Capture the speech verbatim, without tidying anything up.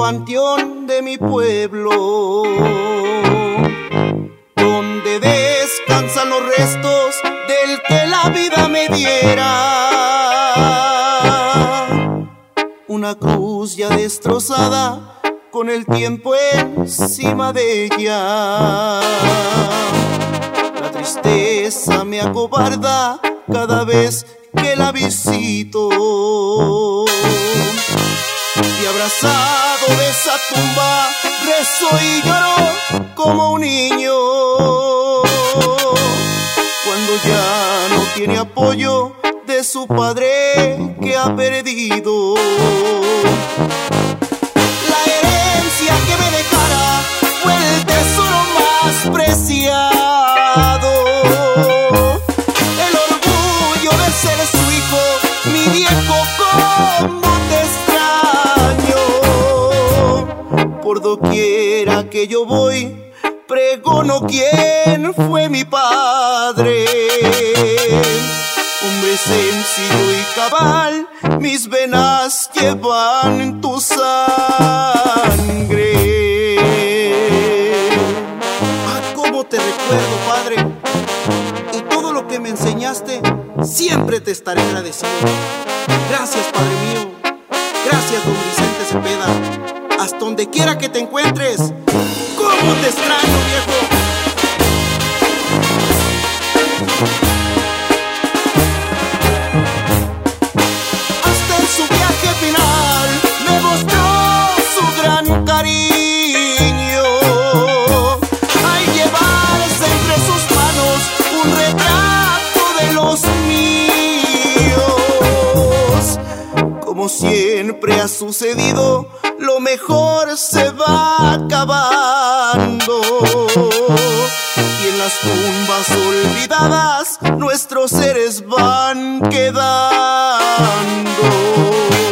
panteón de mi pueblo, donde descansan los restos del que la vida me diera. Una cruz ya destrozada con el tiempo encima de ella. La tristeza me acobarda cada vez que la visito, y abrazado de esa tumba rezo y lloro como un niño cuando ya no tiene apoyo de su padre que ha perdido. La herencia que me dejara fue el tesoro más preciado, el orgullo de ser su hijo, mi viejo, cómo te extraño. Por doquiera que yo voy, pregono quién fue mi padre. Hombre sencillo y cabal, mis venas llevan tu sangre. Ah, cómo te recuerdo, padre, y todo lo que me enseñaste, siempre te estaré agradecido. Gracias, padre mío. Gracias, don Vicente Cepeda. Hasta donde quiera que te encuentres, cómo te extraño, viejo. Cariño, al llevarse entre sus manos un retrato de los míos. Como siempre ha sucedido, lo mejor se va acabando, y en las tumbas olvidadas nuestros seres van quedando.